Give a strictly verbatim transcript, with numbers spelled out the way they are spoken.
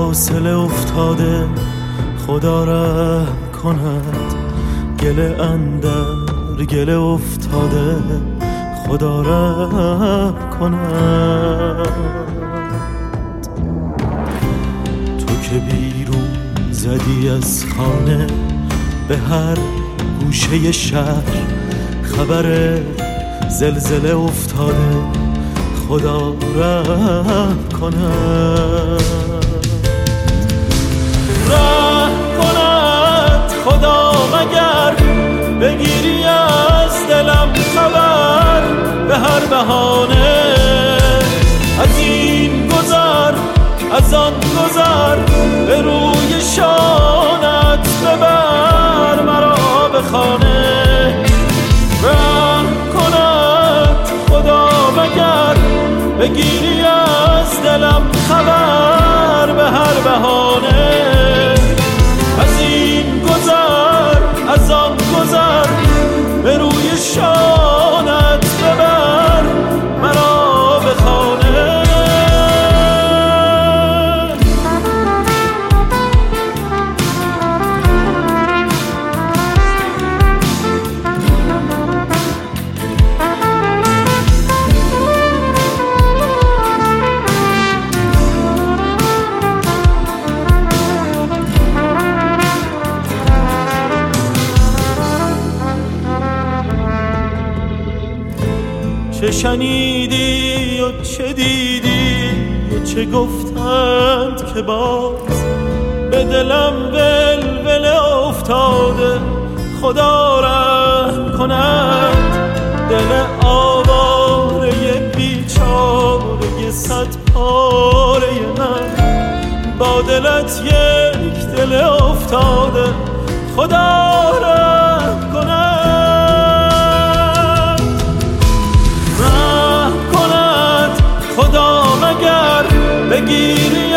فاصله افتاده خدا رحم کند، گله اندر گله افتاده خدا رحم کند. تو که بیرون زدی از خانه به هر گوشه شهر، خبر زلزله افتاده خدا رحم کند. رحم کند خدا مگر بگیری از دلم خبر، به هر بهانه از این گذر از آن گذر، به روی شانت ببر مرا به خانه. رحم کند خدا مگر بگیری از دلم خبر، به هر بهانه از این گذر از آن گذر، به روی شانت ببر مرا به خانه. چه شنیدی و چه دیدی و چه گفتند که باز، به دلم ولوله افتاده خدا رحم کند. دل آواره بیچاره صد پاره من، با دلت یک دل افتاده خدا رحم کند. خدا مگر بگیری